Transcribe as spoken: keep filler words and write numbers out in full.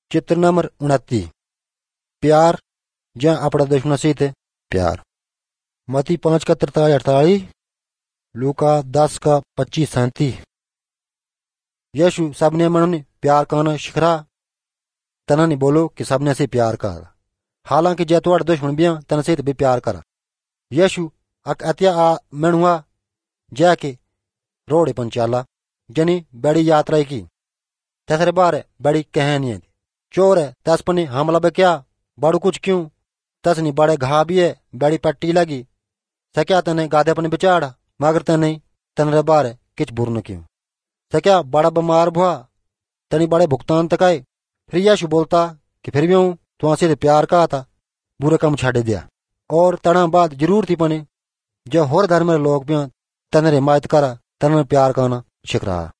चित्र नंबर उनती प्यार जहाँ अपना दुश्मन से थे प्यार। मती पांच का तरतालीस अड़तालीस, लूका दस का पच्चीस सैंतीस। यीशु सबने मन प्यार करना शिखरा तना नहीं बोलो कि सबने से प्यार कर, हालांकि जै तुहाड़ा दुश्मन भी तना से भी प्यार कर। यीशु अक अत्या आ मनुआ जै के रोड़े पंचाला जनी बड़ी यात्रा की तसरे बारे बड़ी कहानी है। चोर है तस पने हमला बे क्या बड़ू कुछ क्यों तस नहीं बड़े घा भी है बड़ी पट्टी लगी सक्या तने गाधे अपने बिचाड़ा मगर तने तनरे बारे किच बुर न क्यों सक्या बड़ा बीमार हुआ तनी बड़े भुगतान तकाए। फिर यीशु बोलता कि फिर भी हूं तुआ से प्यार का था बुरे कम छाड़े दिया और तना बाद जरूर थी पने जो होर धर्म लोग भी तनरे हिमायत करा तन प्यार करना शिख रहा।